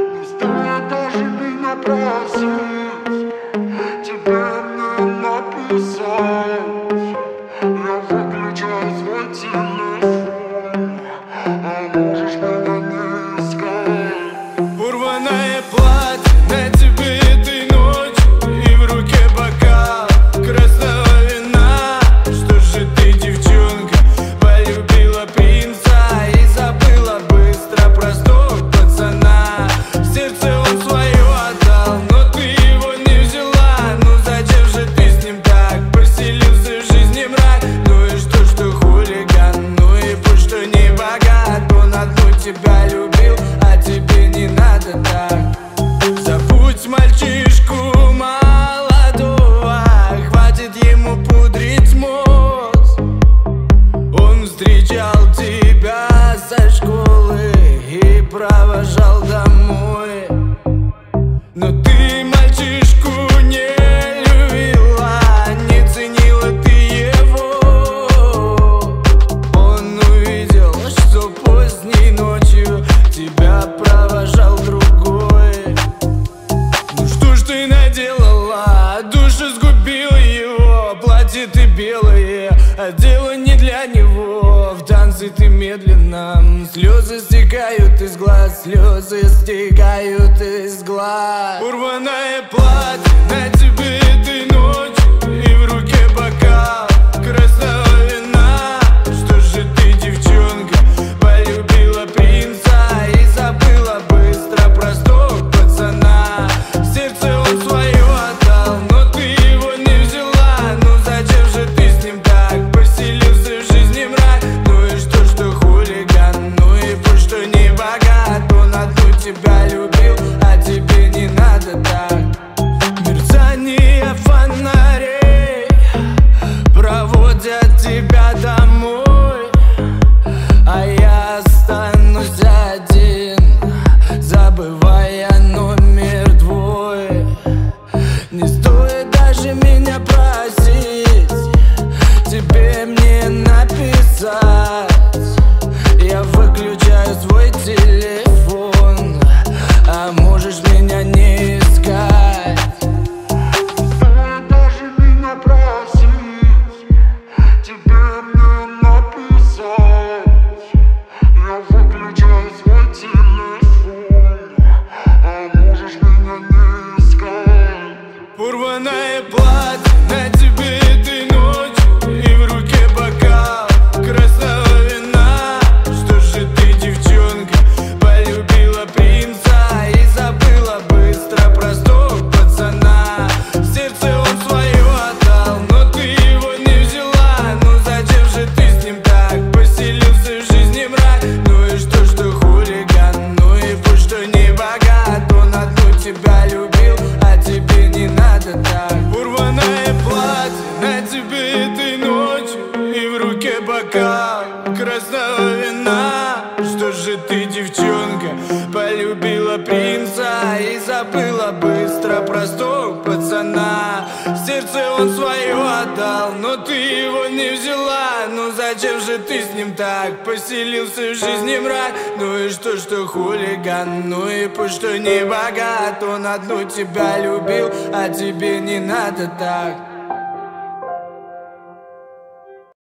Не стоит даже меня просить, тебе мне написать. Я выключаю свой телефон, а можешь меня не искать. Урванное платье на тебе этой ночью, и в руке бокал красного вина. Что же ты, девчонка, полюбила принца и забыла быстро простого пацана? Сердце он свое отдал, но ты его не взяла. Ну зачем же ты с ним так поселился в жизни мрак? Ну и что хулиган, ну и пусть что не богат. Он одну тебя любил, а тебе не надо так. Забудь мальчишку молодого, хватит ему пудрить мозг. Он встречал тебя со школы и провожал домой. Но ты мальчишку не любила, не ценила ты его. Он увидел, что поздней ночью тебя провожал другой. Ну что ж ты наделала, душу сгубила его. Платье ты белое, а дело не для него. В танце ты медленно, слезы стекают из глаз, слезы стекают из глаз. Урванное платье на тебе этой ночью, и в руке бокал красного вина. Что же ты, девчонка, полюбила принца и забыла быстро простого пацана? Сердце он свое отдал, но ты его не взяла. Ну зачем же ты с ним так поселился в жизни мрак? Ну и что хулиган, ну и пусть что не богат. Он одну тебя любил, а тебе не надо так. Мерцание фонарей проводят тебя домой, а я останусь один, забывая номер твой. Не стоит даже меня просить, тебе мне написать. Я выключаю свой телефон, а можешь меня не искать. Стоит даже меня просить, тебе мне написать. Я выключаю свой телефон, а можешь меня не искать. Урванное платье на тебе этой ночью, и в руке бокал красного вина. Что же ты, девчонка, полюбила принца и забыла быстро простого пацана? Сердце он свое отдал, но ты его не взяла. Ну зачем же ты с ним так поселился в жизни мрак? Ну и что хулиган, ну и пусть что не богат. Он одну тебя любил, а тебе не надо так. Урванное платье на тебе этой ночью, и в руке бокал красного вина. Что же ты, девчонка, полюбила принца и забыла быстро простого пацана? Сердце он свое отдал, но ты его не взяла. Ну зачем же ты с ним так поселился в жизни мрак? Ну и что хулиган, ну и пусть что не богат. Он одну тебя любил, а тебе не надо так.